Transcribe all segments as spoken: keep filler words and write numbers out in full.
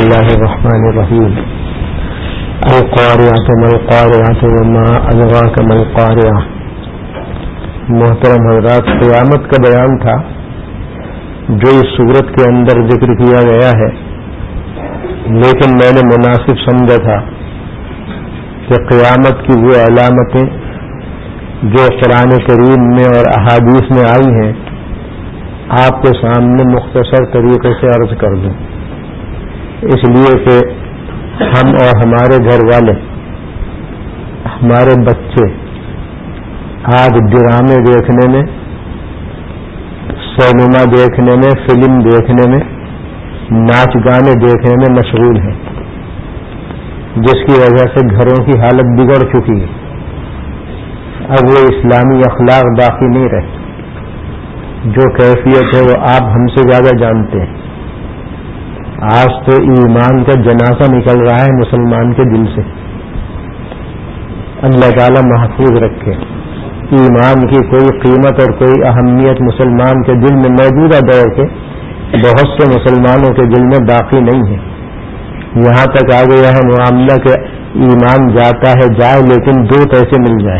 الله الرحمن الرحيم القارعة ما القارعة وما أدراك ما القارعة. محترم حضرات، قیامت کا بیان تھا جو اس صورت کے اندر ذکر کیا گیا ہے، لیکن میں نے مناسب سمجھا تھا کہ قیامت کی وہ علامتیں جو قرآن کریم میں اور احادیث میں آئی ہیں آپ کے سامنے مختصر طریقے سے عرض کر دوں، اس لیے کہ ہم اور ہمارے گھر والے، ہمارے بچے آج ڈرامے دیکھنے میں، سینما دیکھنے میں، فلم دیکھنے میں، ناچ گانے دیکھنے میں مشغول ہیں، جس کی وجہ سے گھروں کی حالت بگڑ چکی ہے. اب وہ اسلامی اخلاق باقی نہیں رہے. جو کیفیت ہے وہ آپ ہم سے زیادہ جانتے ہیں. آج تو ایمان کا جنازہ نکل رہا ہے مسلمان کے دل سے. اللہ تعالی محفوظ رکھے. ایمان کی کوئی قیمت اور کوئی اہمیت مسلمان کے دل میں موجودہ دور کے بہت سے مسلمانوں کے دل میں باقی نہیں ہے. یہاں تک آ گیا ہے معاملہ کہ ایمان جاتا ہے جائے، لیکن دو پیسے مل جائے.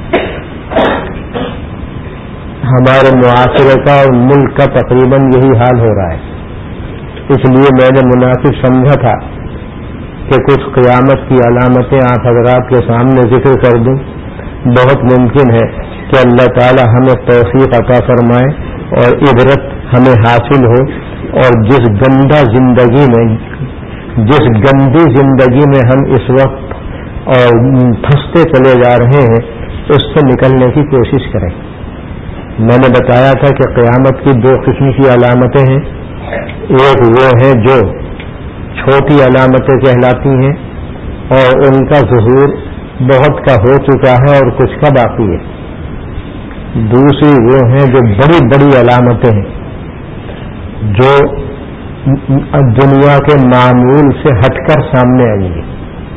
ہمارے معاشرے کا اور ملک کا تقریباً یہی حال ہو رہا ہے. اس لیے میں نے مناسب سمجھا تھا کہ کچھ قیامت کی علامتیں آپ حضرات کے سامنے ذکر کر دوں. بہت ممکن ہے کہ اللہ تعالی ہمیں توفیق عطا فرمائے اور عبرت ہمیں حاصل ہو، اور جس گندہ زندگی میں، جس گندی زندگی میں ہم اس وقت اور پھنستے چلے جا رہے ہیں اس سے نکلنے کی کوشش کریں. میں نے بتایا تھا کہ قیامت کی دو قسم کی علامتیں ہیں. ایک وہ ہیں جو چھوٹی علامتیں کہلاتی ہیں اور ان کا ظہور بہت کا ہو چکا ہے اور کچھ کا باقی ہے. دوسری وہ ہیں جو بڑی بڑی علامتیں ہیں جو دنیا کے معمول سے ہٹ کر سامنے آئیں گی.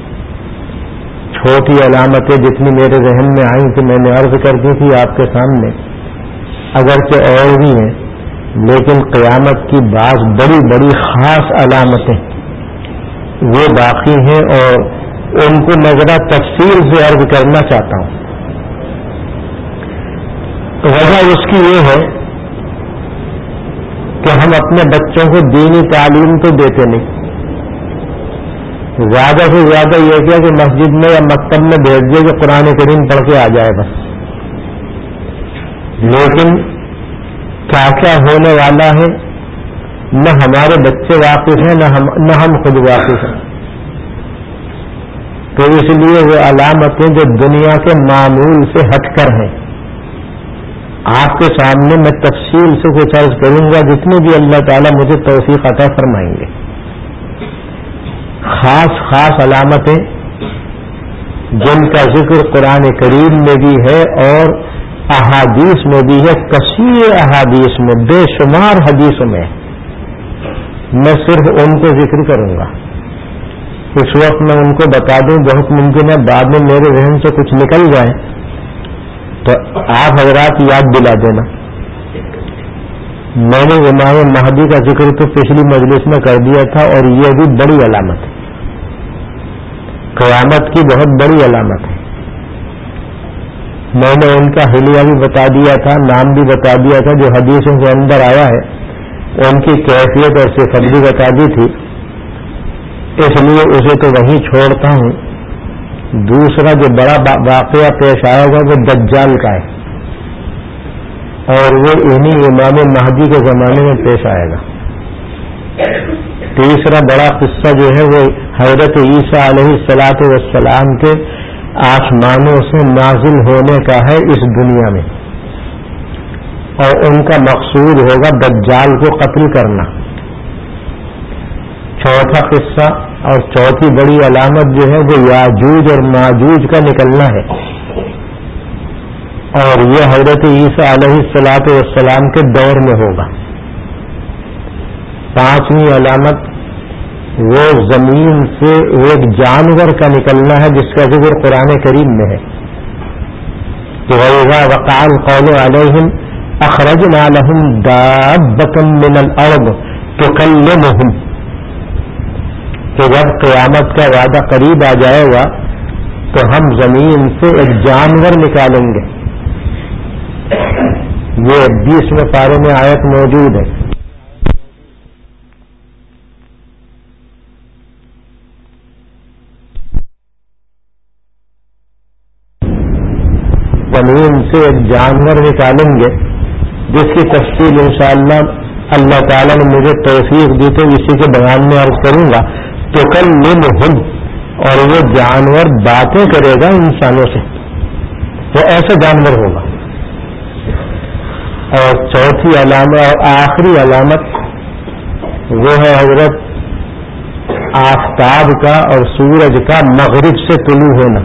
چھوٹی علامتیں جتنی میرے ذہن میں آئیں کہ میں نے عرض کر دی تھی آپ کے سامنے، اگرچہ اور بھی ہیں، لیکن قیامت کی بعض بڑی بڑی خاص علامتیں وہ باقی ہیں اور ان کو میں ذرا تفصیل سے عرض کرنا چاہتا ہوں. وجہ اس کی یہ ہے کہ ہم اپنے بچوں کو دینی تعلیم تو دیتے نہیں. زیادہ سے زیادہ یہ کیا کہ مسجد میں یا مکتب میں بھیج دے کہ قرآن کریم پڑھ کے آ جائے بس. لیکن کیا کیا ہونے والا ہے نہ ہمارے بچے واقف ہیں نہ ہم نہ ہم خود واقف ہیں. تو اس لیے وہ علامتیں جو دنیا کے معمول سے ہٹ کر ہیں آپ کے سامنے میں تفصیل سے کچھ عرض کروں گا جتنے بھی اللہ تعالیٰ مجھے توفیق عطا فرمائیں گے. خاص خاص علامتیں جن کا ذکر قرآن کریم میں بھی ہے اور احادیث میں بھی ہے، کثیر احادیث میں، بے شمار حدیثوں میں. میں صرف ان کو ذکر کروں گا. اس وقت میں ان کو بتا دوں، بہت ممکن ہے بعد میں میرے ذہن سے کچھ نکل جائے تو آپ حضرات یاد دلا دینا. میں نے امام مہدی کا ذکر تو پچھلی مجلس میں کر دیا تھا اور یہ بھی بڑی علامت ہے، قیامت کی بہت بڑی علامت ہے. میں نے ان کا حلیہ بھی بتا دیا تھا، نام بھی بتا دیا تھا، جو حدیثوں کے اندر آیا ہے ان کی کیفیت اور صفت بھی بتا دی تھی. اس لیے اسے تو وہیں چھوڑتا ہوں. دوسرا جو بڑا واقعہ پیش آئے گا وہ دجال کا ہے اور وہ انہی امام مہدی کے زمانے میں پیش آئے گا. تیسرا بڑا قصہ جو ہے وہ حضرت عیسیٰ علیہ الصلاۃ والسلام کے آسمانوں سے نازل ہونے کا ہے اس دنیا میں، اور ان کا مقصود ہوگا دجال کو قتل کرنا. چوتھا قصہ اور چوتھی بڑی علامت جو ہے وہ یاجوج اور ماجوج کا نکلنا ہے، اور یہ حضرت عیسیٰ علیہ الصلاۃ والسلام کے دور میں ہوگا. پانچویں علامت وہ زمین سے ایک جانور کا نکلنا ہے جس کا ذکر قرآن کریم میں ہے کہ وَإِذَا وَقَعَ الْقَوْلُ عَلَيْهِمْ أَخْرَجْنَا لَهُمْ دَابَّةً مِّنَ الْأَرْضِ تُكَلِّمُهُمْ. کہ جب قیامت کا وعدہ قریب آ جائے گا تو ہم زمین سے ایک جانور نکالیں گے. یہ بیسویں پارے میں آیت موجود ہے. زمین سے ایک جانور نکالیں گے جس کی تفصیل انشاءاللہ اللہ تعالیٰ نے مجھے توفیق دی تو اسی کے بیان میں عرض کروں گا. تو کل منہم، اور وہ جانور باتیں کرے گا انسانوں سے، وہ ایسا جانور ہوگا. اور چوتھی علامت اور آخری علامت وہ ہے حضرت آفتاب کا اور سورج کا مغرب سے طلوع ہونا.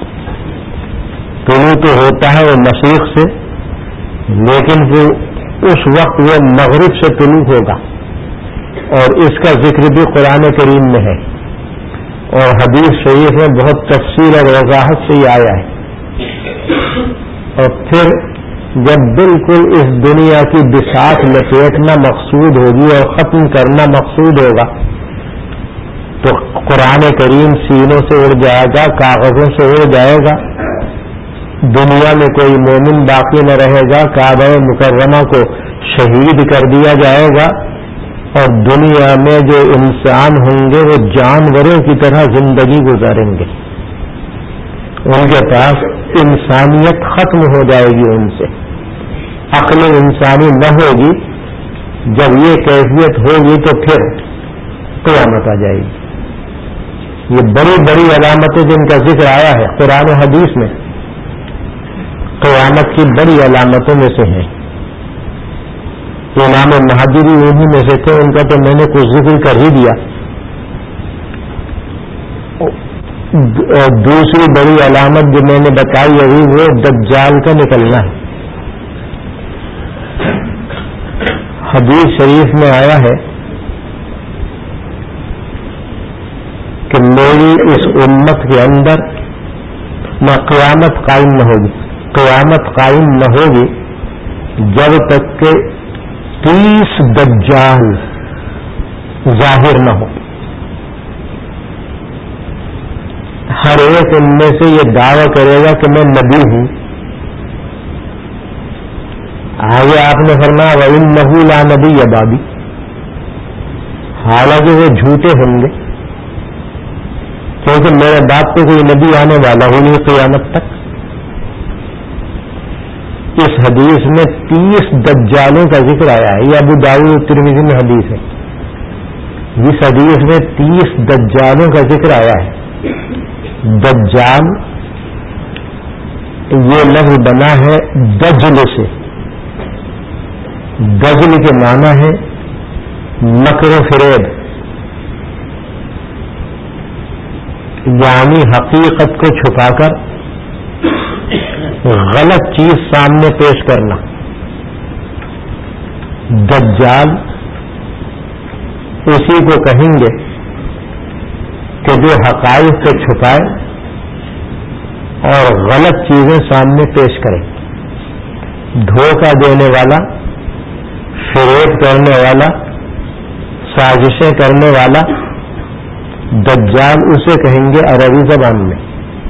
طلوع تو ہوتا ہے وہ مشرق سے، لیکن وہ اس وقت وہ مغرب سے طلوع ہوگا. اور اس کا ذکر بھی قرآن کریم میں ہے اور حدیث شریف میں بہت تفصیل اور وضاحت سے ہی آیا ہے. اور پھر جب بالکل اس دنیا کی بساط لپیٹنا مقصود ہوگی اور ختم کرنا مقصود ہوگا تو قرآن کریم سینوں سے اڑ جائے گا، کاغذوں سے اڑ جائے گا، دنیا میں کوئی مومن باقی نہ رہے گا، کعبہ مکرمہ کو شہید کر دیا جائے گا، اور دنیا میں جو انسان ہوں گے وہ جانوروں کی طرح زندگی گزاریں گے. ان کے پاس انسانیت ختم ہو جائے گی، ان سے عقل انسانی نہ ہوگی. جب یہ کیفیت ہوگی تو پھر قیامت آ جائے گی. یہ بڑی بڑی علامتیں جن کا ذکر آیا ہے قرآن و حدیث میں، قیامت کی بڑی علامتوں میں سے ہیں. امام مہدی بھی انہی میں سے تھے، ان کا تو میں نے کچھ ذکر کر ہی دیا. اور دوسری بڑی علامت جو میں نے بتائی ابھی وہ دجال کا نکلنا ہے. حدیث شریف میں آیا ہے کہ میری اس امت کے اندر نہ قیامت قائم نہ ہوگی، قیامت قائم نہ ہوگی جب تک کہ تیس دجال ظاہر نہ ہو. ہر ایک ان میں سے یہ دعویٰ کرے گا کہ میں نبی ہوں. آگے آپ نے فرمایا وَإِنَّهُ لَا نَبِيَّ بَعْدِي، حالانکہ وہ جھوٹے ہوں گے کیونکہ میرے باپ کو کوئی نبی آنے والا ہو نہیں قیامت تک. اس حدیث میں تیس دجالوں کا ذکر آیا ہے. یہ ابو داؤد ترمذی میں حدیث ہے. اس حدیث میں تیس دجالوں کا ذکر آیا ہے. دجال یہ لفظ بنا ہے دجل سے. دجل کے معنی ہے مکر و فریب، یعنی حقیقت کو چھپا کر غلط چیز سامنے پیش کرنا. دجال اسی کو کہیں گے کہ جو حقائق کو چھپائے اور غلط چیزیں سامنے پیش کرے. دھوکہ دینے والا، فریب کرنے والا، سازشیں کرنے والا، دجال اسے کہیں گے عربی زبان میں.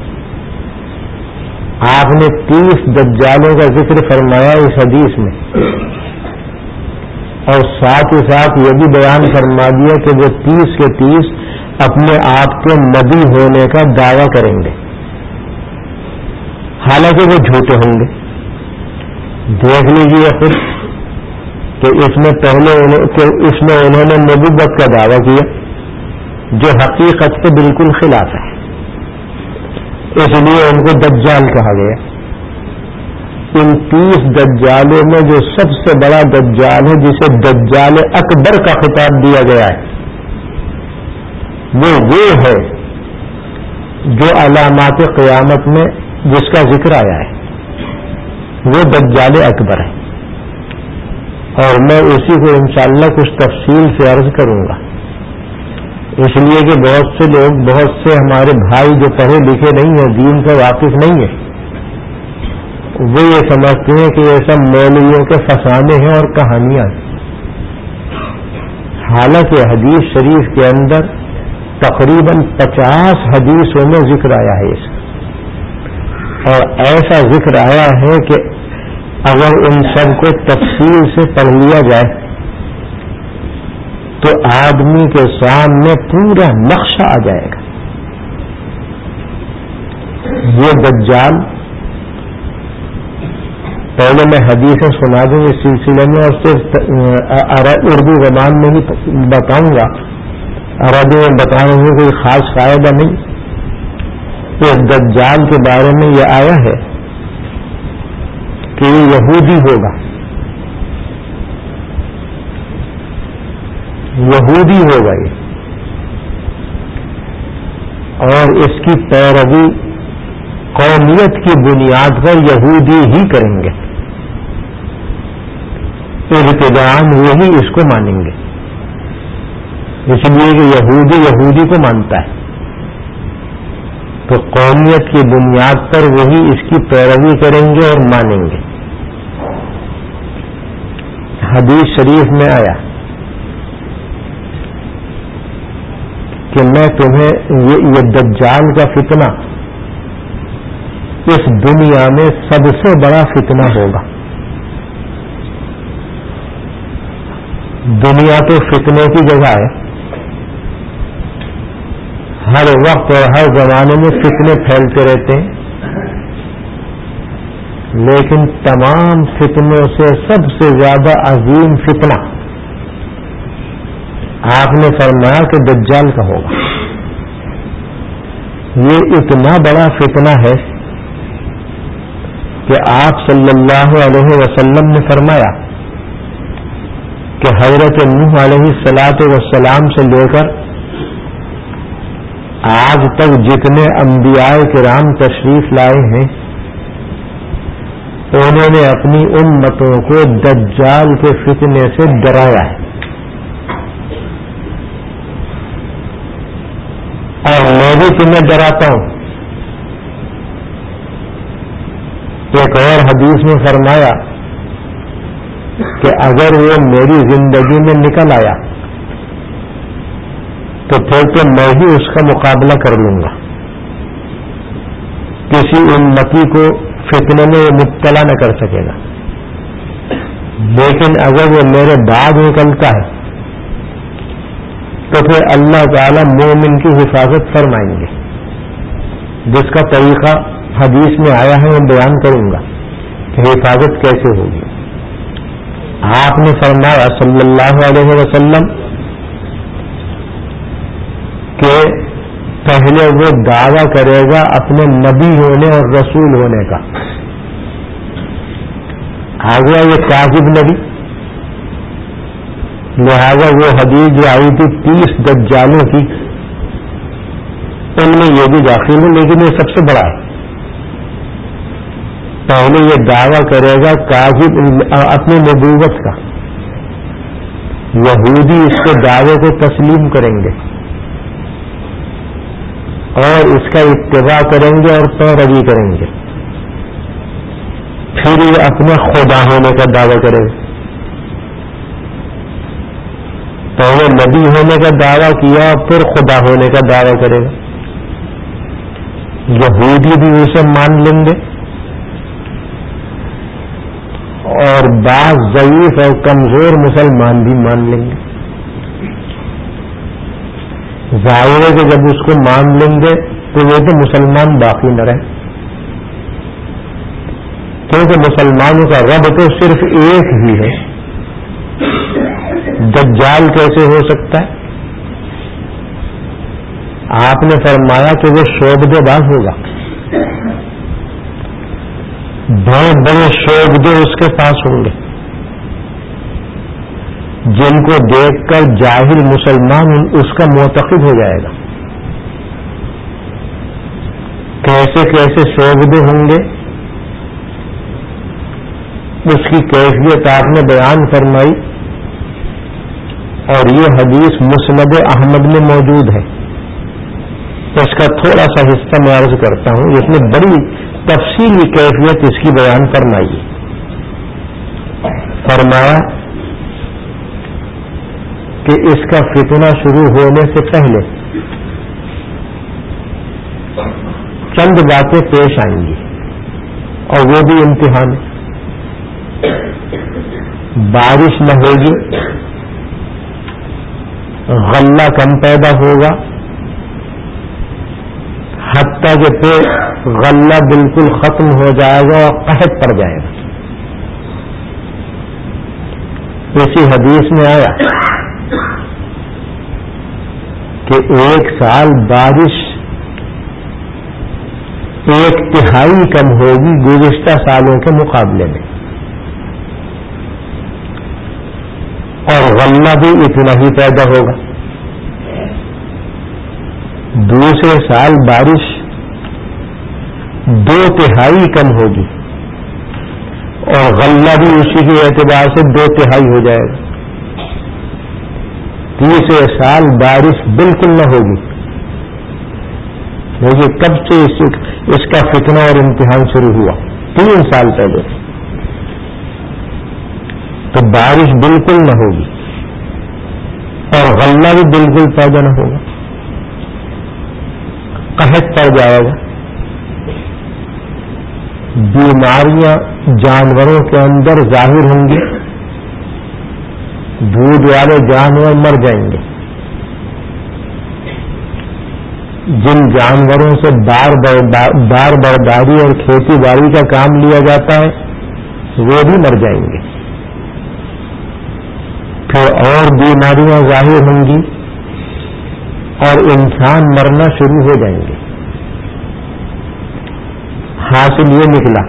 آپ نے تیس دجالوں کا ذکر فرمایا اس حدیث میں، اور ساتھ ہی ساتھ یہ بھی بیان فرما دیا کہ وہ تیس کے تیس اپنے آپ کے نبی ہونے کا دعویٰ کریں گے، حالانکہ وہ جھوٹے ہوں گے. دیکھ لیجیے خود کہ اس میں پہلے کہ اس میں انہوں نے نبوت کا دعویٰ کیا جو حقیقت کے بالکل خلاف ہے، اس لیے ان کو دجال کہا گیا. ان تیس دجالوں میں جو سب سے بڑا دجال ہے جسے دجال اکبر کا خطاب دیا گیا ہے وہ وہ ہے جو علامات قیامت میں جس کا ذکر آیا ہے، وہ دجال اکبر ہے. اور میں اسی کو انشاءاللہ کچھ تفصیل سے عرض کروں گا، اس لیے کہ بہت سے لوگ، بہت سے ہمارے بھائی جو پڑھے لکھے نہیں ہیں، دین سے واقف نہیں ہیں، وہ یہ سمجھتے ہیں کہ یہ سب مولویوں کے فسانے ہیں اور کہانیاں ہیں. حالانکہ حدیث شریف کے اندر تقریباً پچاس حدیثوں میں ذکر آیا ہے اس اور ایسا ذکر آیا ہے کہ اگر ان سب کو تفصیل سے پڑھ لیا جائے تو آدمی کے سامنے پورا نقشہ آ جائے گا. یہ دجال، پہلے میں حدیثیں سنا دوں اس سلسلے میں اور صرف اردو زبان میں ہی بتاؤں گا، عربی میں بتانے میں کوئی خاص فائدہ نہیں. اس دجال کے بارے میں یہ آیا ہے کہ یہ یہودی ہوگا، یہودی ہوگا یہ، اور اس کی پیروی قومیت کی بنیاد پر یہودی ہی کریں گے. ابتداءً وہی اس کو مانیں گے، اس لیے کہ یہودی یہودی کو مانتا ہے تو قومیت کی بنیاد پر وہی اس کی پیروی کریں گے اور مانیں گے. حدیث شریف میں آیا کہ میں تمہیں یہ دجال کا فتنہ اس دنیا میں سب سے بڑا فتنہ ہوگا. دنیا تو فتنے کی جگہ ہے، ہر وقت اور ہر زمانے میں فتنے پھیلتے رہتے ہیں، لیکن تمام فتنوں سے سب سے زیادہ عظیم فتنہ آپ نے فرمایا کہ دجال کا ہوگا. یہ اتنا بڑا فتنہ ہے کہ آپ صلی اللہ علیہ وسلم نے فرمایا کہ حضرت نوح علیہ الصلاۃ والسلام سے لے کر آج تک جتنے انبیاء کرام تشریف لائے ہیں انہوں نے اپنی امتوں کو دجال کے فتنے سے ڈرایا ہے، اور میں بھی تمہیں ڈراتا ہوں. ایک اور حدیث میں فرمایا کہ اگر وہ میری زندگی میں نکل آیا تو پھر تو میں ہی اس کا مقابلہ کر لوں گا، کسی امتی کو فتنے میں وہ مبتلا نہ کر سکے گا. لیکن اگر وہ میرے بعد نکلتا ہے تو پھر اللہ تعالی مومن کی حفاظت فرمائیں گے، جس کا طریقہ حدیث میں آیا ہے میں بیان کروں گا کہ حفاظت کیسے ہوگی. آپ نے فرمایا صلی اللہ علیہ وسلم کہ پہلے وہ دعویٰ کرے گا اپنے نبی ہونے اور رسول ہونے کا، آ گیا یہ کاذب نبی، لہذا وہ حدیث جو آئی تھی تیس دجالوں کی ان میں یہ بھی داخل ہے، لیکن یہ سب سے بڑا ہے. پہلے یہ دعویٰ کرے گا کاذب اپنی نبوت کا، یہودی اس کے دعوے کو تسلیم کریں گے اور اس کا اتباع کریں گے اور پیروی کریں گے. پھر یہ اپنے خدا ہونے کا دعویٰ کرے گا. پہلے نبی ہونے کا دعویٰ کیا پھر خدا ہونے کا دعویٰ کرے گا. یہودی بھی اسے مان لیں گے اور بعض ضعیف اور کمزور مسلمان بھی مان لیں گے. ظاہر ہے کہ جب اس کو مان لیں گے تو وہ تو مسلمان باقی نہ رہے، کیونکہ مسلمانوں کا رب تو صرف ایک ہی ہے. دجال کیسے ہو سکتا ہے؟ آپ نے فرمایا کہ وہ شعبدے باز ہوگا، بڑے بڑے شعبدے اس کے پاس ہوں گے جن کو دیکھ کر جاہل مسلمان اس کا معتقد ہو جائے گا. کیسے کیسے شعبدے ہوں گے اس کی کیفیت آپ نے بیان فرمائی، اور یہ حدیث مسند احمد میں موجود ہے. اس کا تھوڑا سا حصہ میں عرض کرتا ہوں، اس میں بڑی تفصیلی کیفیت اس کی بیان فرمائی. فرمایا کہ اس کا فتنہ شروع ہونے سے پہلے چند باتیں پیش آئیں گی اور وہ بھی امتحان ہے. بارش نہ ہوگی، غلہ کم پیدا ہوگا، حتیٰ کہ پھر غلہ بالکل ختم ہو جائے گا اور قحط پڑ جائے گا. اسی حدیث میں آیا کہ ایک سال بارش ایک تہائی کم ہوگی گزشتہ سالوں کے مقابلے میں، اور غلہ بھی اتنا ہی پیدا ہوگا. دوسرے سال بارش دو تہائی کم ہوگی اور غلہ بھی اسی کے اعتبار سے دو تہائی ہو جائے گا. تیسرے سال بارش بالکل نہ ہوگی. دیکھیے کب سے اس کا فتنہ اور امتحان شروع ہوا، تین سال پہلے. تو بارش بالکل نہ ہوگی اور غلہ بھی بالکل پیدا نہ ہوگا، قحط پڑ جائے گا. بیماریاں جانوروں کے اندر ظاہر ہوں گی، دودھ والے جانور مر جائیں گے. جن جانوروں سے بار بار برداری اور کھیتی باڑی کا کام لیا جاتا ہے وہ بھی مر جائیں گے. پھر اور بیماریاں ظاہر ہوں گی اور انسان مرنا شروع ہو جائیں گے. حاصل یہ نکلا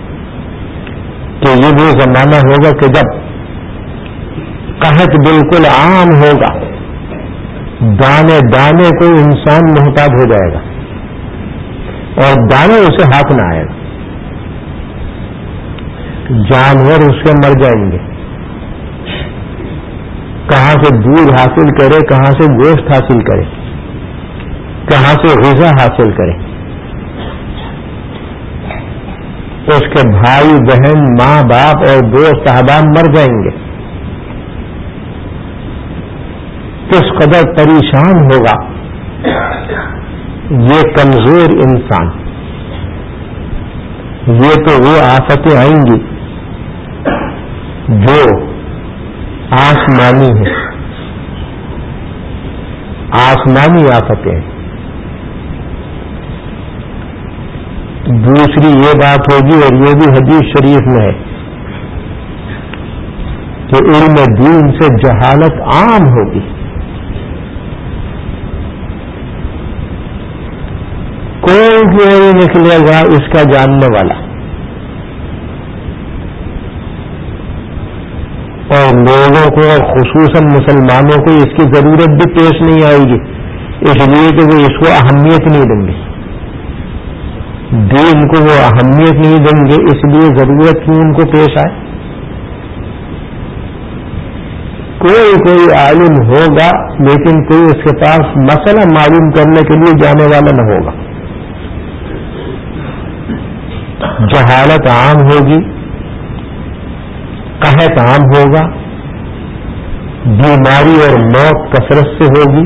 کہ یہ وہ زمانہ ہوگا کہ جب قحط بالکل عام ہوگا، دانے دانے کو انسان محتاج ہو جائے گا اور دانے اسے ہاتھ نہ آئے گا. جانور اس کے مر جائیں گے. کہاں سے دودھ حاصل کرے، کہاں سے گوشت حاصل کرے، کہاں سے غذا حاصل کرے. اس کے بھائی بہن ماں باپ اور دوست احباب مر جائیں گے. کس قدر پریشان ہوگا یہ کمزور انسان. یہ تو وہ آفتیں آئیں گی جو آسمانی ہیں، آسمانی آفتیں. دوسری یہ بات ہوگی اور یہ بھی حدیث شریف میں ہے کہ علم دین سے جہالت عام ہوگی. کوئی بھی نہیں نکلے گا اس کا جاننے والا، اور لوگوں کو اور خصوصاً مسلمانوں کو اس کی ضرورت بھی پیش نہیں آئے گی، اس لیے کہ وہ اس کو اہمیت نہیں دیں گے. دین کو وہ اہمیت نہیں دیں گے، اس لیے ضرورت کیوں ان کو پیش آئے. کوئی کوئی عالم ہوگا لیکن کوئی اس کے پاس مسئلہ معلوم کرنے کے لیے جانے والا نہ ہوگا. جہالت عام ہوگی، قحط عام ہوگا، بیماری اور موت کثرت سے ہوگی.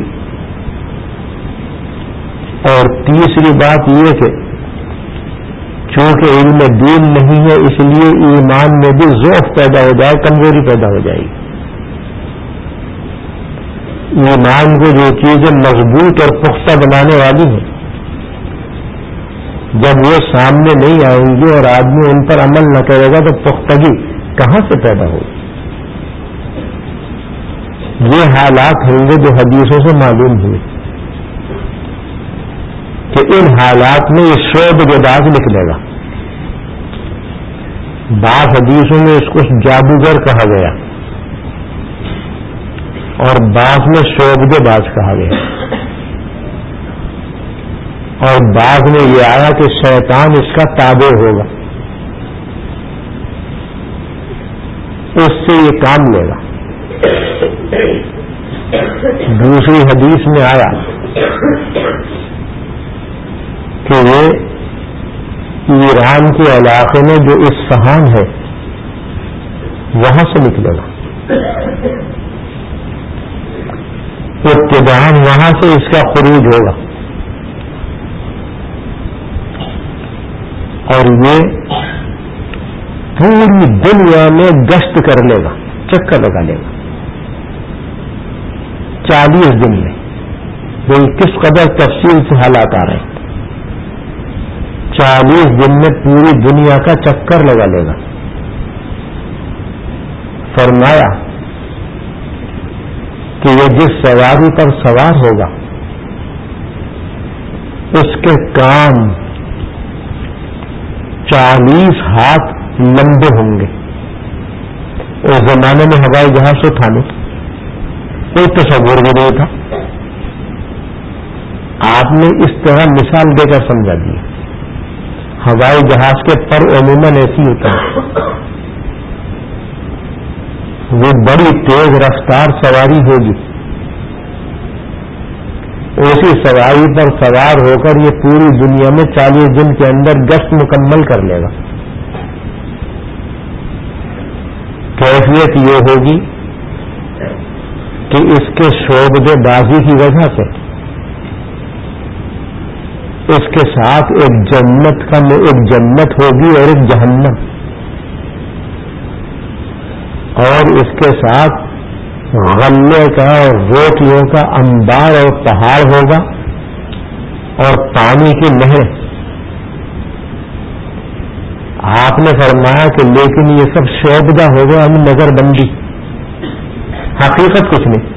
اور تیسری بات یہ کہ چونکہ علم دین نہیں ہے اس لیے ایمان میں بھی ضعف پیدا ہو جائے، کمزوری پیدا ہو جائے گی. ایمان کو جو چیزیں مضبوط اور پختہ بنانے والی ہیں جب وہ سامنے نہیں آئیں گی اور آدمی ان پر عمل نہ کرے گا تو پختگی کہاں سے پیدا ہوگی. یہ حالات ہوں گے جو حدیثوں سے معلوم ہوئے کہ ان حالات میں یہ شعب جداز نکلے گا. بعض حدیثوں میں اس کو جادوگر کہا گیا اور بعض میں شعب باز کہا گیا، اور بعض میں یہ آیا کہ شیطان اس کا تابع ہوگا، اس سے یہ کام لے گا. دوسری حدیث میں آیا کہ یہ ایران کے علاقے میں جو اصفہان ہے وہاں سے نکلے گا. ابتداءً وہاں سے اس کا خروج ہوگا اور یہ پوری دنیا میں گشت کر لے گا، چکر لگا لے گا چالیس دن میں. وہ کس قدر تفصیل سے حالات آ رہے ہیں. چالیس دن میں پوری دنیا کا چکر لگا لے گا. فرمایا کہ یہ جس سواری پر سوار ہوگا اس کے کام چالیس ہاتھ لمبے ہوں گے. اس زمانے میں ہوائی جہاز تو تھا نہیں، کوئی تصور بھی نہیں تھا. آپ نے اس طرح مثال دے کر سمجھا دی. ہوائی جہاز کے پر عموماً ایسی ہوتا ہے، وہ بڑی تیز رفتار سواری ہوگی. اسی سواری پر سوار ہو کر یہ پوری دنیا میں چالیس دن کے اندر گشت مکمل کر لے گا. کیفیت یہ ہوگی کہ اس کے شعبدے بازی کی وجہ سے اس کے ساتھ ایک جنت کا ایک جنت ہوگی اور ایک جہنم، اور اس کے ساتھ غلے کا اور روٹیوں کا انبار اور پہاڑ ہوگا اور پانی کی نہر. آپ نے فرمایا کہ لیکن یہ سب شعبدہ ہوگا، ہم نظر بندی، حقیقت کچھ نہیں.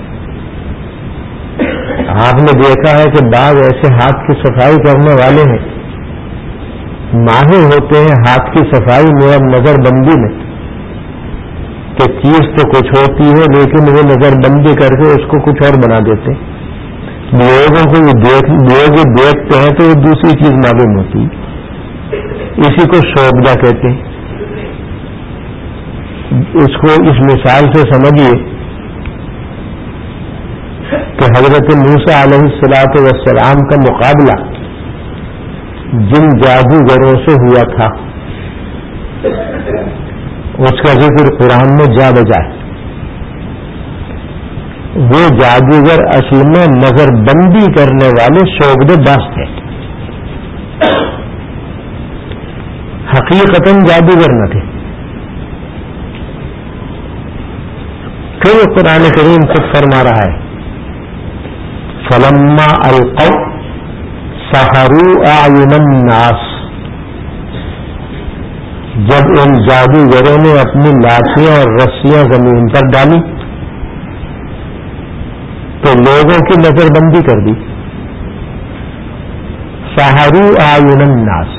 آپ نے دیکھا ہے کہ بعض ایسے ہاتھ کی صفائی کرنے والے ہیں، ماہر ہوتے ہیں ہاتھ کی صفائی میں اور نظر بندی میں، کہ چیز تو کچھ ہوتی ہے لیکن وہ نظر بندی کر کے اس کو کچھ اور بنا دیتے. لوگوں کو دیکھ لوگ دیکھتے ہیں تو وہ دوسری چیز معلوم ہوتی. اسی کو شعبدہ کہتے ہیں. اس کو اس مثال سے سمجھیے کہ حضرت موسیٰ علیہ الصلوۃ والسلام کا مقابلہ جن جادوگروں سے ہوا تھا اس کا ذکر قرآن میں جا بجا ہے. وہ جادوگر اصل میں نظر بندی کرنے والے شعبدے باز تھے، حقیقتاً جادوگر نہ تھے. پھر قرآن کریم خود فرما رہا ہے فلما القوا سحروا اعین الناس. جب ان جادوگروں نے اپنی لاٹھیاں اور رسیاں زمین پر ڈالی تو لوگوں کی نظر بندی کر دی. سحروا اعین الناس،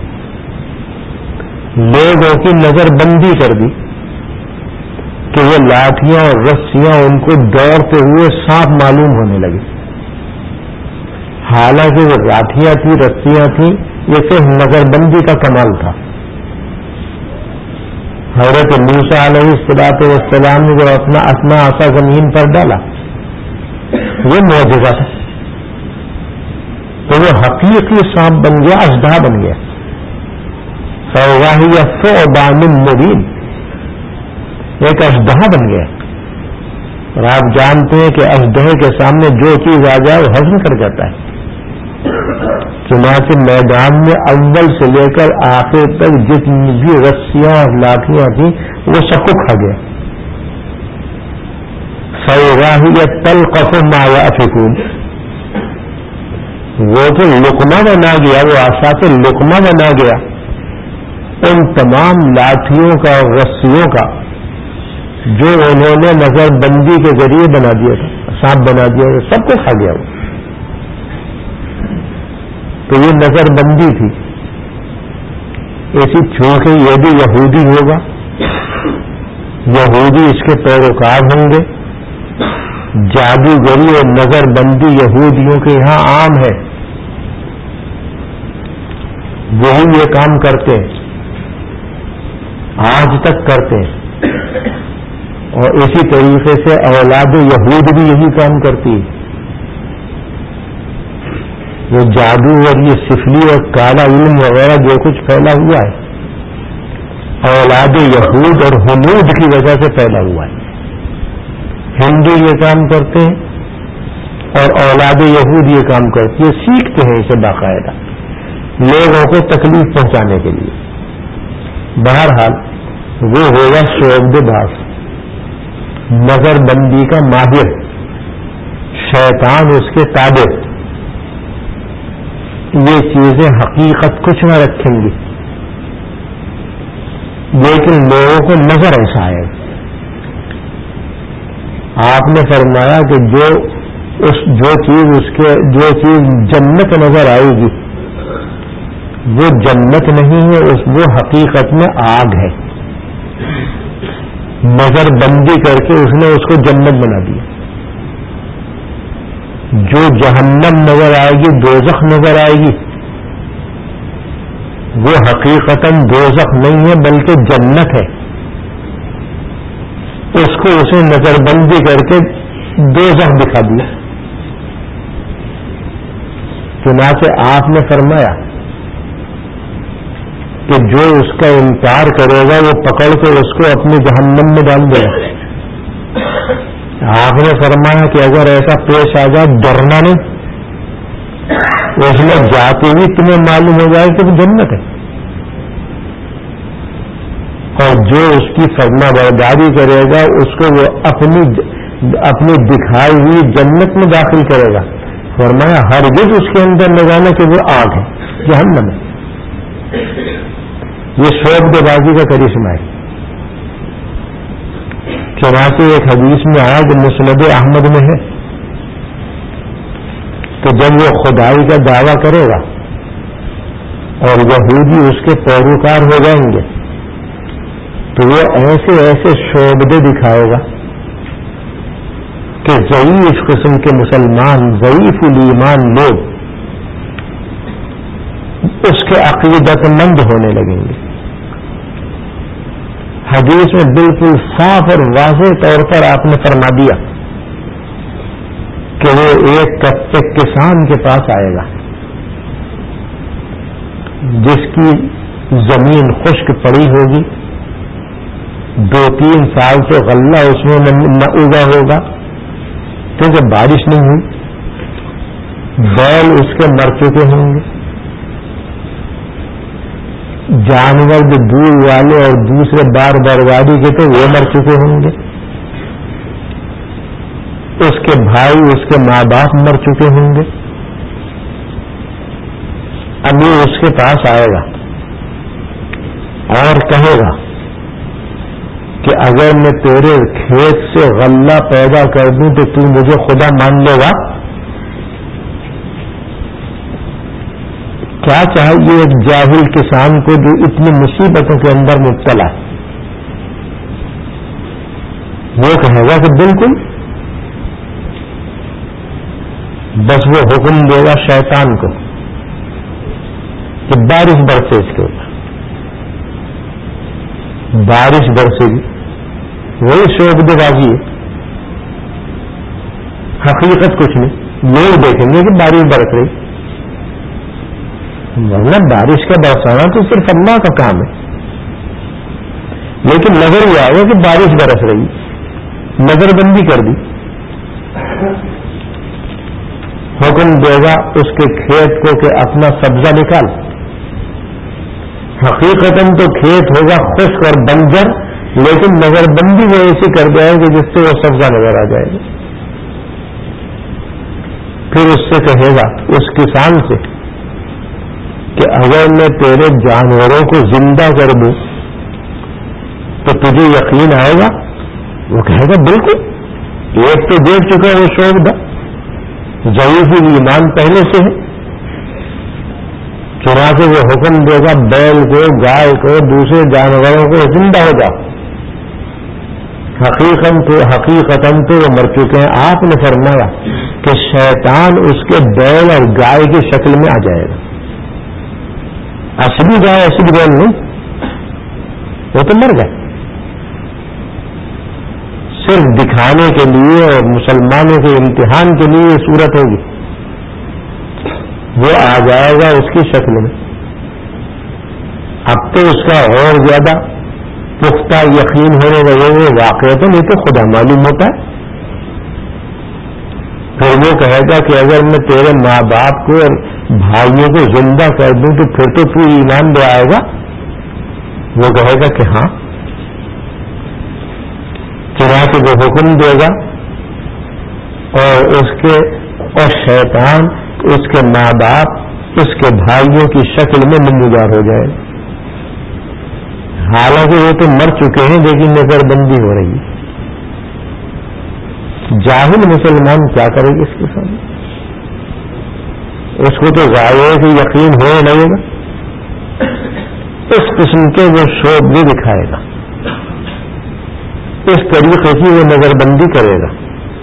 لوگوں کی نظر بندی کر دی کہ وہ لاٹھیاں اور رسیاں ان کو دوڑتے ہوئے سانپ معلوم ہونے لگی. حالانکہ وہ لاٹھیاں تھی، رسیاں تھیں، یہ صرف نظر بندی کا کمال تھا. حضرت موسیٰ علیہ الصلوۃ والسلام نے جب اپنا اپنا عصا زمین پر ڈالا وہ معجزہ تھا، تو وہ حقیقی سانپ بن گیا، اژدہا بن گیا. فَإِذَا هِيَ ثُعْبَانٌ مُّبِينٌ، ایک اژدہا بن گیا. اور آپ جانتے ہیں کہ اژدہے کے سامنے جو چیز آ جائے وہ ہضم کر جاتا ہے. چنانچہ میدان میں اول سے لے کر آخر تک جتنی بھی رسیاں اور لاٹھیاں تھیں وہ سب کو کھا گیا. فَإِذَا هِيَ تَلْقَفُ مَا يَأْفِكُونَ، وہ تو لقمہ بنا گیا، وہ عصا سے لقمہ بنا گیا ان تمام لاٹھیوں کا اور رسیوں کا جو انہوں نے نظر بندی کے ذریعے بنا دیا تھا، سانپ بنا دیا، وہ سب کو کھا گیا. وہ تو یہ نظر بندی تھی. ایسی چونکہ یہ بھی یہودی ہوگا، یہودی اس کے پیروکار ہوں گے. جادوگری اور نظر بندی یہودیوں کے یہاں عام ہے، وہی یہ کام کرتے ہیں، آج تک کرتے ہیں. اور اسی طریقے سے اولاد یہود بھی یہی کام کرتی ہے. وہ جادو اور یہ سفلی اور کالا علم وغیرہ جو کچھ پھیلا ہوا ہے اولاد یہود اور ہنود کی وجہ سے پھیلا ہوا ہے. ہندو یہ کام کرتے ہیں اور اولاد یہود یہ کام کرتی ہے، سیکھتے ہیں اسے باقاعدہ. لوگوں کو تکلیف پہنچانے کے لیے. بہرحال وہ ہوگا شعبد باز، نظر بندی کا ماہر، شیطان اس کے تابع. یہ چیزیں حقیقت کچھ نہ رکھیں گی، لیکن لوگوں کو نظر ایسا آئے. آپ نے فرمایا کہ جو اس جو چیز اس کے جو چیز جنت نظر آئے گی وہ جنت نہیں ہے، اس وہ حقیقت میں آگ ہے. نظر بندی کر کے اس نے اس کو جنت بنا دیا. جو جہنم نظر آئے گی، دوزخ نظر آئے گی، وہ حقیقتاً دوزخ نہیں ہے بلکہ جنت ہے. اس کو اسے نظر بندی کر کے دوزخ دکھا دیا. چنانچہ آپ نے فرمایا کہ جو اس کا انکار کرے گا وہ پکڑ کے اس کو اپنے جہنم میں ڈال دے گا. آپ نے فرمایا کہ اگر ایسا پیش آ جائے ڈرنا نہیں، اس میں جاتے ہی تمہیں معلوم ہو جائے کہ وہ جنت ہے. اور جو اس کی فرما برداری کرے گا اس کو وہ اپنی اپنی دکھائی ہوئی جنت میں داخل کرے گا. فرمایا ہرگز اس کے اندر نہ جانا کہ وہ آگ ہے، جہنم ہے. یہ شعبد بازی کا کرشمہ ہے. چنانچہ ایک حدیث میں آیا جو مسند احمد میں ہے کہ جب وہ خدائی کا دعویٰ کرے گا اور یہودی اس کے پیروکار ہو جائیں گے تو وہ ایسے ایسے شعبدے دکھائے گا کہ ضعیف قسم کے مسلمان، ضعیف الایمان لوگ اس کے عقیدت مند ہونے لگیں گے. حدیث میں بالکل صاف اور واضح طور پر آپ نے فرما دیا کہ وہ ایک کتے کسان کے پاس آئے گا جس کی زمین خشک پڑی ہوگی، دو تین سال سے غلہ اس میں نہ اگا ہوگا کیونکہ بارش نہیں ہوئی، بیل اس کے مر چکے ہوں گے، جانور جو دودھ والے اور دوسرے بار بربادی کے تھے وہ مر چکے ہوں گے، اس کے بھائی اس کے ماں باپ مر چکے ہوں گے. اب وہ اس کے پاس آئے گا اور کہے گا کہ اگر میں تیرے کھیت سے غلہ پیدا کر دوں تو تو مجھے خدا مان لے گا. کیا چاہیے ایک جاہل کسان کو جو اتنی مصیبتوں کے اندر مبتلا ہے؟ وہ کہے گا کہ بالکل. بس وہ حکم دے گا شیطان کو کہ بارش برسے اس کے اوپر، بارش برسے گی. وہی شعبد بازی ہے، حقیقت کچھ نہیں. لوگ دیکھیں گے کہ بارش برس رہی، ورنہ بارش کا برسانا تو صرف اللہ کا کام ہے. لیکن نظر یہ آئے کہ بارش برس رہی، نظر بندی کر دی. حکم دے گا اس کے کھیت کو کہ اپنا سبزہ نکال. حقیقتاً تو کھیت ہوگا خشک اور بنجر، لیکن نظر بندی وہ ایسی کر جائے گی جس سے وہ سبزہ نظر آ جائے گا. پھر اس سے کہے گا اس کسان سے کہ اگر میں تیرے جانوروں کو زندہ کر دوں تو تجھے یقین آئے گا؟ وہ کہے گا بالکل. ایک تو دیکھ چکا ہے وہ شعبدہ، ضعیف ایمان پہلے سے ہے. چنانچہ وہ حکم دے گا بیل کو، گائے کو، دوسرے جانوروں کو زندہ ہو جاؤ. حقیقت تو حقیقتاً تو وہ مر چکے ہیں. آپ نے فرمایا کہ شیطان اس کے بیل اور گائے کی شکل میں آ جائے گا. اصلی گائے اصلی بیل نہیں، وہ تو مر گئے. صرف دکھانے کے لیے اور مسلمانوں کے امتحان کے لیے یہ صورت ہوگی. وہ آ جائے گا اس کی شکل میں. اب تو اس کا اور زیادہ پختہ یقین ہونے لگے وہ واقعہ نہیں تو خدا معلوم ہوتا ہے. پھر وہ کہے گا کہ اگر میں تیرے ماں باپ کو اور بھائیوں کو زندہ کر دوں تو پھر تو تو ایمان لے آئے گا؟ وہ کہے گا کہ ہاں، چنانچہ وہ حکم دے گا اور اس کے اور شیطان اس کے ماں باپ اس کے بھائیوں کی شکل میں نمودار ہو جائے گا۔ حالانکہ وہ تو مر چکے ہیں لیکن نظر بندی ہو رہی ہے۔ جاہل مسلمان کیا کرے گا اس کے سامنے؟ اس کو تو ظاہر سے یقین ہو نہیں ہوگا، اس قسم کے وہ شوب بھی دکھائے گا، اس طریقے کی وہ نظر بندی کرے گا،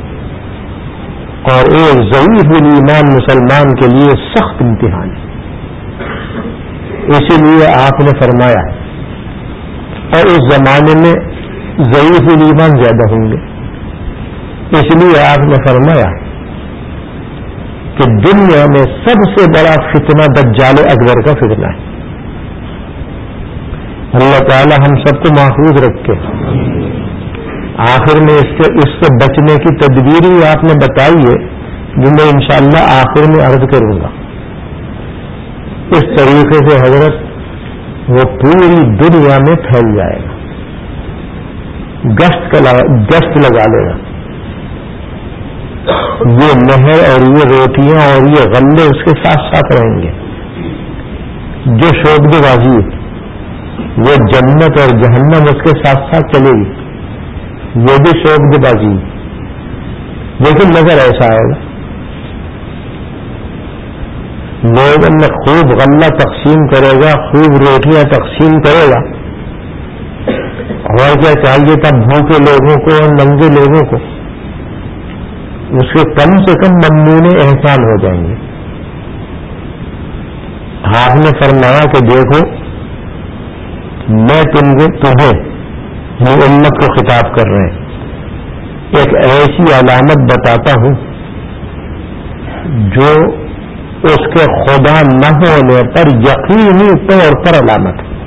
اور ایک ضعیف الایمان مسلمان کے لیے سخت امتحان ہے۔ اسی لیے آپ نے فرمایا، اور اس زمانے میں ضعیف الایمان زیادہ ہوں گے، اس لیے آپ نے فرمایا کہ دنیا میں سب سے بڑا فتنہ دجال اکبر کا فتنہ ہے۔ اللہ تعالی ہم سب کو محفوظ رکھے۔ آخر میں اس سے اس سے بچنے کی تدبیر ہی آپ نے بتائی ہے، جو میں انشاءاللہ آخر میں عرض کروں گا۔ اس طریقے سے حضرت وہ پوری دنیا میں پھیل جائے گا، گشت کا گشت لگا لے گا، یہ نہر اور یہ روٹیاں اور یہ غلے اس کے ساتھ ساتھ رہیں گے۔ جو شعبہ بازی وہ جنت اور جہنم اس کے ساتھ ساتھ چلے گی، یہ بھی شعبہ بازی، لیکن نظر ایسا آئے گا، لوگوں میں خوب غلہ تقسیم کرے گا، خوب روٹیاں تقسیم کرے گا، اور کیا چاہیے تھا بھوکے لوگوں کو اور ننگے لوگوں کو، اس کے کم سے کم ممنون احسان ہو جائیں گے۔ آپ نے فرمایا کہ دیکھو میں تم کو تمہیں یہ امت کو خطاب کر رہے ہیں، ایک ایسی علامت بتاتا ہوں جو اس کے خدا نہ ہونے پر یقینی طور پر علامت ہے۔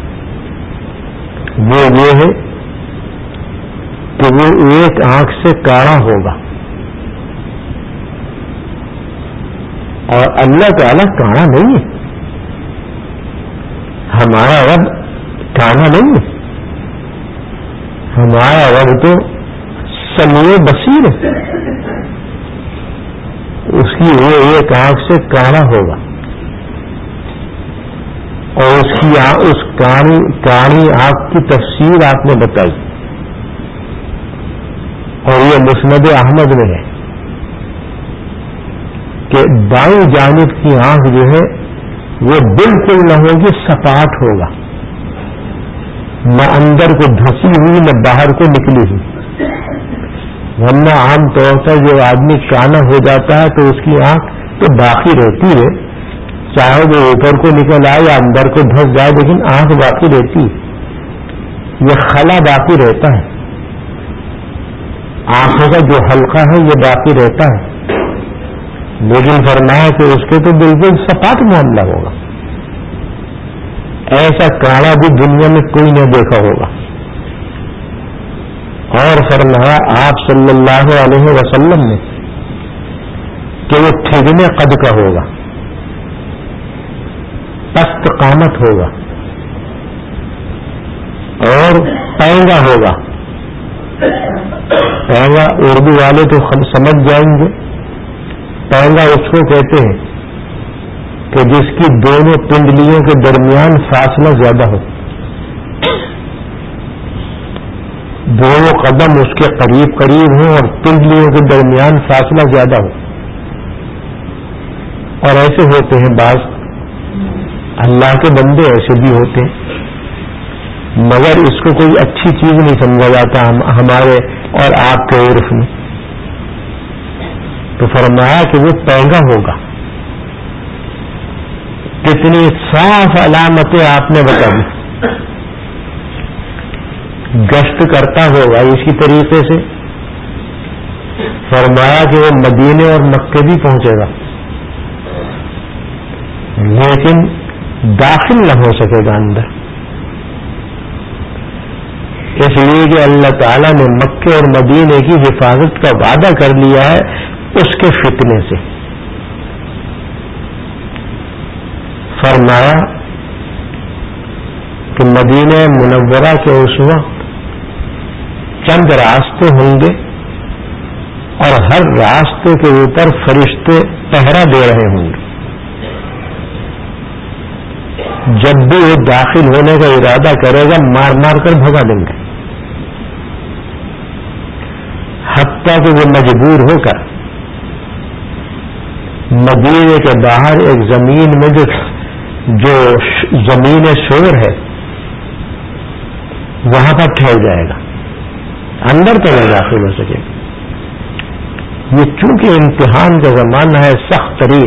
وہ یہ ہے کہ وہ ایک آنکھ سے کاڑا ہوگا، اور اللہ تعالیٰ کانا نہیں ہے، ہمارا رب کانا نہیں ہے، ہمارا رب تو سمیع بصیر ہے۔ اس کی وہ ایک آنکھ سے کانا ہوگا، اور اس کی اس کانی کانی آنکھ کی تفسیر آپ نے بتائی، اور یہ مسند احمد میں ہے کہ بائیں جانب کی آنکھ جو ہے وہ بالکل نہ ہوگی، سپاٹ ہوگا، نہ اندر کو دھسی ہوئی نہ باہر کو نکلی ہوئی، ورنہ عام طور پر جو آدمی کانا ہو جاتا ہے تو اس کی آنکھ تو باقی رہتی ہے، چاہے وہ اوپر کو نکل آئے یا اندر کو دھس جائے، لیکن آنکھ باقی رہتی ہے، یہ خلا باقی رہتا ہے، آنکھوں کا جو حلقہ ہے یہ باقی رہتا ہے، لیکن فرمایا کہ اس کے تو بالکل سپاٹ معاملہ ہوگا، ایسا کاڑا بھی دنیا میں کوئی نہ دیکھا ہوگا۔ اور فرمایا آپ صلی اللہ علیہ وسلم نے کہ وہ ٹھگنے قد کا ہوگا، پست قامت ہوگا، اور پینگا ہوگا۔ پینگا اردو والے تو سمجھ جائیں گے، پینگا اس کو کہتے ہیں کہ جس کی دونوں پنڈلیوں کے درمیان فاصلہ زیادہ ہو، دونوں قدم اس کے قریب قریب ہوں اور پنڈلیوں کے درمیان فاصلہ زیادہ ہو۔ اور ایسے ہوتے ہیں بعض اللہ کے بندے، ایسے بھی ہوتے ہیں، مگر اس کو کوئی اچھی چیز نہیں سمجھا جاتا ہمارے اور آپ کے عرف میں، تو فرمایا کہ وہ پینگا ہوگا۔ کتنی صاف علامتیں آپ نے بتا دی، گشت کرتا ہوگا اسی طریقے سے، فرمایا کہ وہ مدینے اور مکے بھی پہنچے گا، لیکن داخل نہ ہو سکے گا اندر، اس لیے کہ اللہ تعالیٰ نے مکے اور مدینے کی حفاظت کا وعدہ کر لیا ہے اس کے فتنے سے۔ فرمایا کہ مدینہ منورہ کے اس وقت چند راستے ہوں گے اور ہر راستے کے اوپر فرشتے پہرا دے رہے ہوں گے. جب بھی وہ داخل ہونے کا ارادہ کرے گا مار مار کر بھگا دیں گے، حتیٰ کہ وہ مجبور ہو کر مدینے کے باہر ایک زمین میں جو جو زمین شور ہے وہاں پر ٹھہر جائے گا، اندر تو نہیں داخل ہو سکے گا. یہ چونکہ امتحان کا زمانہ ہے سخت ترین،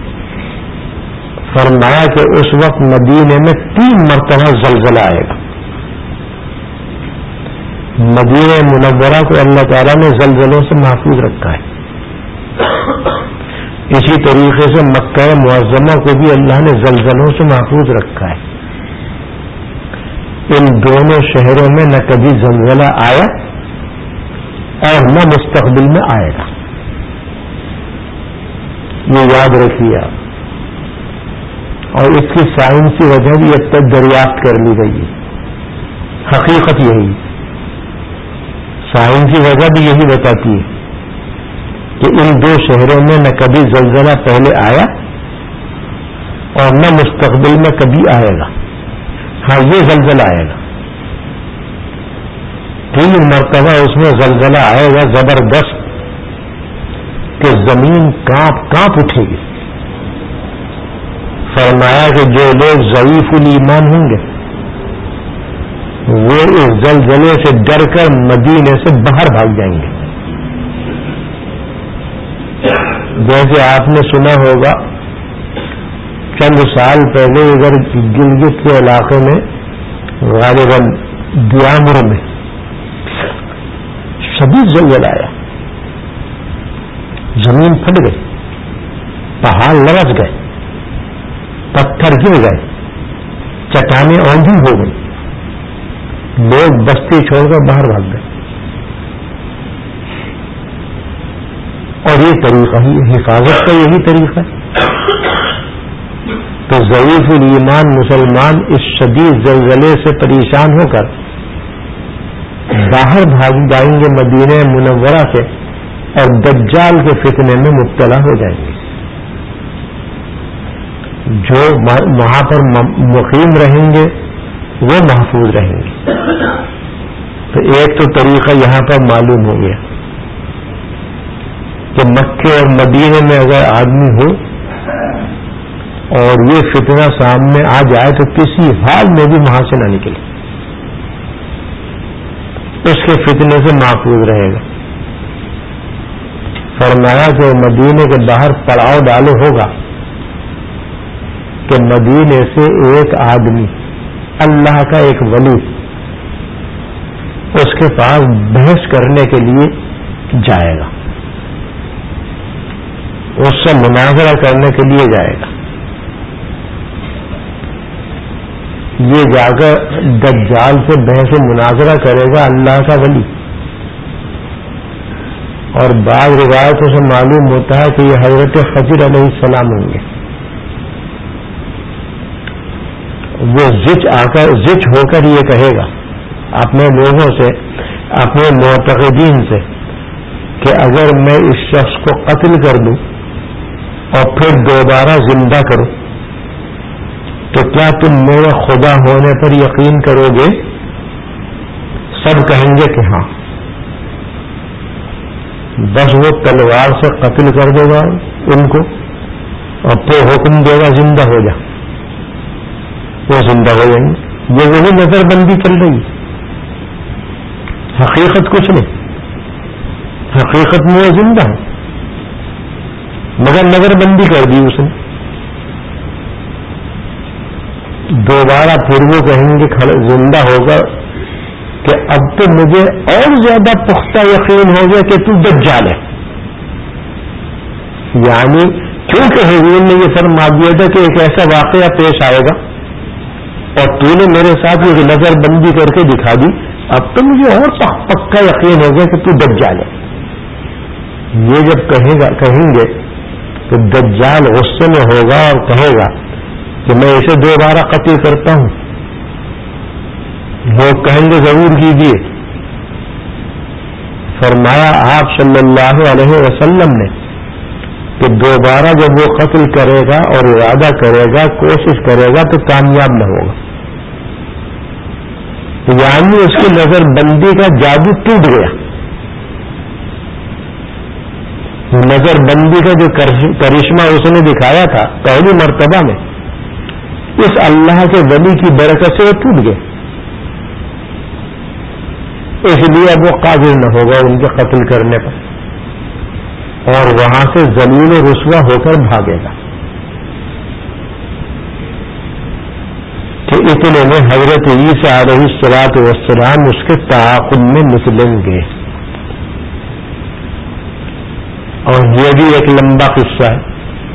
فرمایا کہ اس وقت مدینے میں تین مرتبہ زلزلہ آئے گا. مدینہ منورہ کو اللہ تعالیٰ نے زلزلوں سے محفوظ رکھا ہے. اسی طریقے سے مکہ معظمہ کو بھی اللہ نے زلزلوں سے محفوظ رکھا ہے. ان دونوں شہروں میں نہ کبھی زلزلہ آیا اور نہ مستقبل میں آئے گا. یہ یاد رکھیے آپ. اور اس کی سائنسی وجہ بھی اب تک دریافت کر لی گئی ہے. حقیقت یہی، سائنسی وجہ بھی یہی بتاتی ہے کہ ان دو شہروں میں نہ کبھی زلزلہ پہلے آیا اور نہ مستقبل میں کبھی آئے گا. ہاں یہ زلزلہ آئے گا، تین مرتبہ اس میں زلزلہ آئے گا زبردست کہ زمین کانپ کانپ اٹھے گی. فرمایا کہ جو لوگ ضعیف الایمان ہوں گے وہ اس زلزلے سے ڈر کر مدینے سے باہر بھاگ جائیں گے. جیسے آپ نے سنا ہوگا چند سال پہلے ادھر گلگت کے علاقے میں غالباً دیامر میں شدید زلزلہ آیا، زمین پھٹ گئی، پہاڑ لرز گئے، پتھر گر گئے، چٹانیں اوندھی ہو گئی، لوگ بستی چھوڑ کر باہر بھاگ گئے. اور یہ طریقہ ہی حفاظت کا یہی طریقہ ہے. تو ضعیف الایمان مسلمان اس شدید زلزلے سے پریشان ہو کر باہر بھاگ جائیں گے مدینہ منورہ سے اور دجال کے فتنے میں مبتلا ہو جائیں گے. جو وہاں پر مقیم رہیں گے وہ محفوظ رہیں گے. تو ایک تو طریقہ یہاں پر معلوم ہو گیا کہ مکے اور مدینے میں اگر آدمی ہو اور یہ فتنہ سامنے آ جائے تو کسی حال میں بھی وہاں سے نہ نکلے، اس کے فتنے سے محفوظ رہے گا. فرمایا کہ مدینے کے باہر پڑاؤ ڈالو ہوگا کہ مدینے سے ایک آدمی اللہ کا ایک ولی اس کے پاس بحث کرنے کے لیے جائے گا، اس سے مناظرہ کرنے کے لیے جائے گا. یہ جا کر دجال سے بحث و مناظرہ کرے گا اللہ کا ولی. اور بعض روایتوں سے معلوم ہوتا ہے کہ یہ حضرت خضر علیہ السلام ہوں گے. وہ زچ آ کر زچ ہو کر یہ کہے گا اپنے لوگوں سے، اپنے معتقدین سے کہ اگر میں اس شخص کو قتل کر دوں اور پھر دوبارہ زندہ کروں تو کیا تم میرے خدا ہونے پر یقین کرو گے؟ سب کہیں گے کہ ہاں. بس وہ تلوار سے قتل کر دے گا ان کو اور پھر حکم دے گا زندہ ہو جا، وہ زندہ ہو جائیں گے. یہ وہی نظر بندی چل رہی، حقیقت کچھ نہیں. حقیقت میں وہ زندہ ہے مگر نظر بندی کر دی اس نے. دوبارہ پھر وہ کہیں گے زندہ ہوگا کہ اب تو مجھے اور زیادہ پختہ یقین ہو گیا کہ تو دجال ہے. یعنی کیونکہ حضور نے یہ فرما دیا تھا کہ ایک ایسا واقعہ پیش آئے گا اور تو نے میرے ساتھ یہ نظر بندی کر کے دکھا دی، اب تو مجھے اور پکا یقین ہو گیا کہ تو دجال ہے. یہ جب کہے گا کہیں گے تو دجال غصے میں ہوگا اور کہے گا کہ میں اسے دوبارہ قتل کرتا ہوں. لوگ کہیں گے ضرور کیجیے. فرمایا آپ صلی اللہ علیہ وسلم نے کہ دوبارہ جب وہ قتل کرے گا اور ارادہ کرے گا، کوشش کرے گا تو کامیاب نہ ہوگا. یعنی اس کی نظر بندی کا جادو ٹوٹ گیا. نظر بندی کا جو کرشمہ اس نے دکھایا تھا پہلی مرتبہ میں، اس اللہ کے ولی کی برکت سے وہ ٹوٹ گئے. اس لیے اب وہ قادر نہ ہوگا ان کے قتل کرنے پر، اور وہاں سے ذلیل و رسوا ہو کر بھاگے گا. کہ اتنے میں حضرت عیسیٰ علیہ الصلوۃ والسلام اس کے تعاقب میں نکلیں گے. اور یہ بھی ایک لمبا قصہ ہے،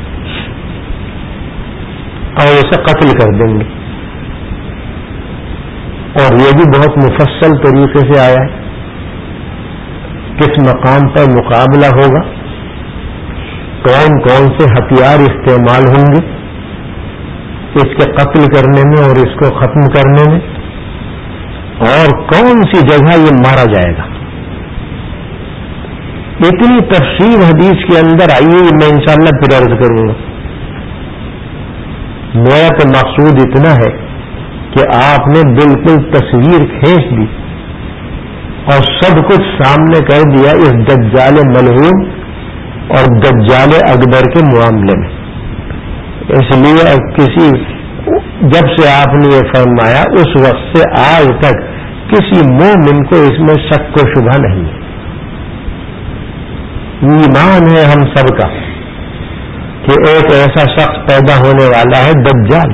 اور اسے قتل کر دیں گے. اور یہ بھی بہت مفصل طریقے سے آیا ہے. کس مقام پر مقابلہ ہوگا، کون کون سے ہتھیار استعمال ہوں گے اس کے قتل کرنے میں اور اس کو ختم کرنے میں، اور کون سی جگہ یہ مارا جائے گا. اتنی تفصیل حدیث کے اندر آئی ہے، میں انشاءاللہ پھر عرض کروں گا. میرا تو مقصود اتنا ہے کہ آپ نے بالکل تصویر کھینچ دی اور سب کچھ سامنے کر دیا اس دجال ملعون اور دجال اکبر کے معاملے میں. اس لیے کسی جب سے آپ نے یہ فرمایا اس وقت سے آج تک کسی مومن کو اس میں شک و شبہ نہیں ہے. ایمان ہے ہم سب کا کہ ایک ایسا شخص پیدا ہونے والا ہے دجال،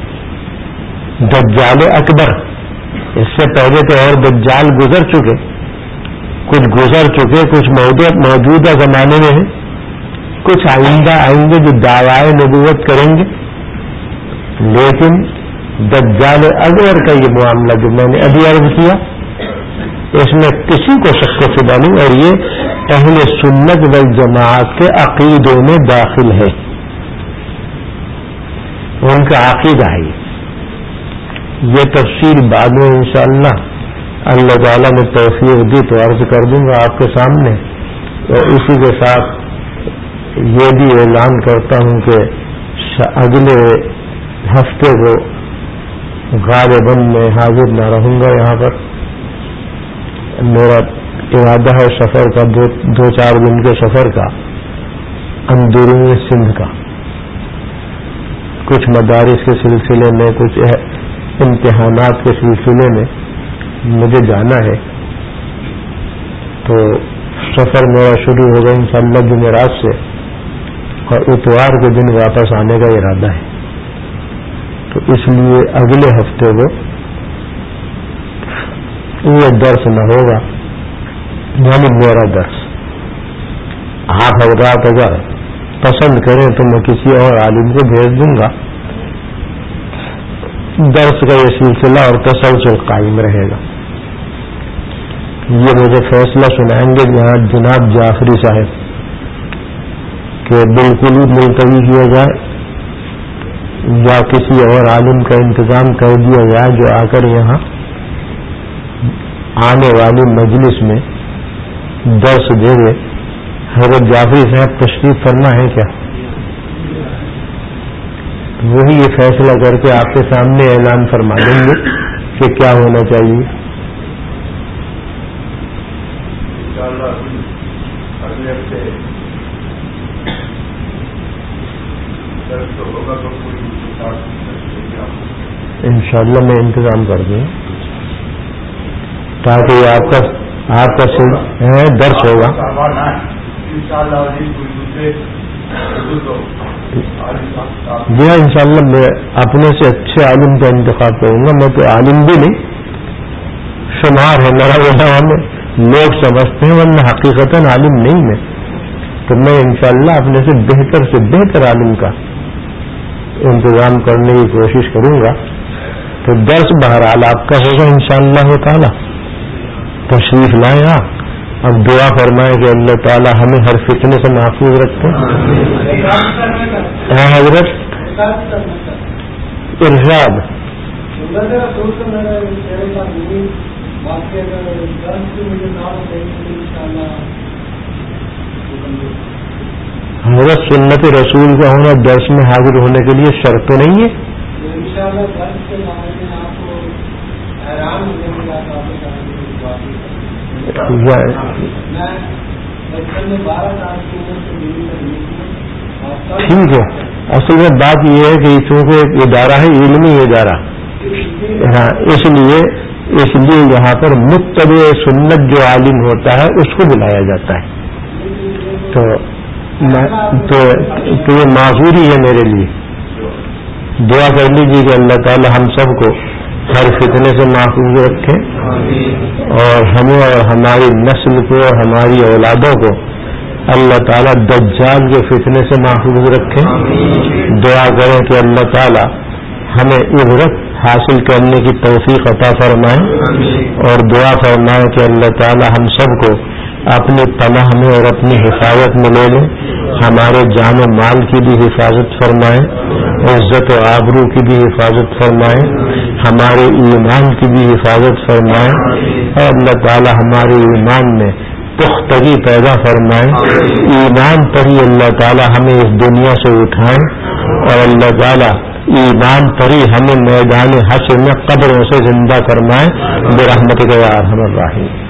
دجال اکبر. اس سے پہلے تو اور دجال گزر چکے، کچھ گزر چکے، کچھ موجودہ زمانے میں ہیں، کچھ آئندہ آئیں گے جو دعوائے نبوت کریں گے. لیکن دجال اکبر کا یہ معاملہ جو میں نے ابھی عرض کیا، اس میں کسی کو شک و شبہ نہیں، اور یہ اہل سنت والجماعت کے عقیدوں میں داخل ہے. ان کا عقیدہ ہے. یہ تفصیل بعد میں انشاءاللہ اللہ تعالیٰ نے توفیق دی تو عرض کر دوں گا آپ کے سامنے. اور اسی کے ساتھ یہ بھی اعلان کرتا ہوں کہ اگلے ہفتے کو غالباً میں حاضر نہ رہوں گا یہاں پر. میرا ارادہ ہے سفر کا، دو, دو چار دن کے سفر کا، اندرون سندھ کا. کچھ مدارس کے سلسلے میں، کچھ امتحانات کے سلسلے میں مجھے جانا ہے. تو سفر میرا شروع ہوگا انشاءاللہ جمعرات سے، اور اتوار کے دن واپس آنے کا ارادہ ہے. تو اس لیے اگلے ہفتے کو یہ درس نہ ہوگا، یعنی میرا درس. آپ حضرات اگر پسند کریں تو میں کسی اور عالم کو بھیج دوں گا. درس کا یہ سلسلہ اور تسلسل قائم رہے گا. یہ مجھے فیصلہ سنائیں گے جہاں جناب جعفری صاحب کہ بالکل ہی ملتوی کیا جائے یا کسی اور عالم کا انتظام کر دیا جائے جو آ کر یہاں آنے والی مجلس میں درس دے دے. حضرت جعفری صاحب تشریف فرما ہے کیا؟ وہی یہ فیصلہ کر کے آپ کے سامنے اعلان فرما دیں گے کہ کیا ہونا چاہیے. انشاءاللہ میں انتظام کر دوں تاکہ یہ آپ کا آپ کا درس ہوگا. جی ہاں انشاءاللہ میں اپنے سے اچھے عالم کا انتخاب کروں گا. میں تو عالم بھی نہیں، شمار ہے میرا وہاں میں لوگ سمجھتے ہیں، ورنہ حقیقتاً عالم نہیں میں. تو میں انشاءاللہ اپنے سے بہتر سے بہتر عالم کا انتظام کرنے کی کوشش کروں گا. تو درس بہرحال آپ کا ہوگا انشاءاللہ تعالی. تشریف لائیں آپ. اب دعا فرمائیں کہ اللہ تعالی ہمیں ہر فتنے سے محفوظ رکھتے ہیں. حضرت ارشاد حضرت سنت رسول کا ہونا درس میں حاضر ہونے کے لیے شرط تو نہیں ہے؟ ٹھیک ہے. اصل میں بات یہ ہے کہ چونکہ ادارہ ہے علمی ادارہ، ہاں اس لیے اس لیے یہاں پر متبع سنت جو عالم ہوتا ہے اس کو بلایا جاتا ہے. تو تو, تو یہ معذوری ہے میرے لیے. دعا کر لیجیے کہ اللہ تعالی ہم سب کو ہر فتنے سے محفوظ رکھے اور ہمیں اور ہماری نسل کو اور ہماری اولادوں کو اللہ تعالیٰ دجال کے فتنے سے محفوظ رکھے. دعا کریں کہ اللہ تعالیٰ ہمیں عبرت حاصل کرنے کی توفیق عطا فرمائے اور دعا فرمائے کہ اللہ تعالیٰ ہم سب کو اپنی پناہ میں اور اپنی حفاظت میں لے لیں. ہمارے جان و مال کی بھی حفاظت فرمائے، عزت و آبرو کی بھی حفاظت فرمائے، ہمارے ایمان کی بھی حفاظت فرمائے اور اللہ تعالیٰ ہمارے ایمان میں پختگی پیدا فرمائے. ایمان پر ہی اللہ تعالیٰ ہمیں اس دنیا سے اٹھائیں اور اللہ تعالیٰ ایمان پر ہی ہمیں میدان حشر میں قبروں سے زندہ فرمائے برحمتک یا ارحم الراحمین.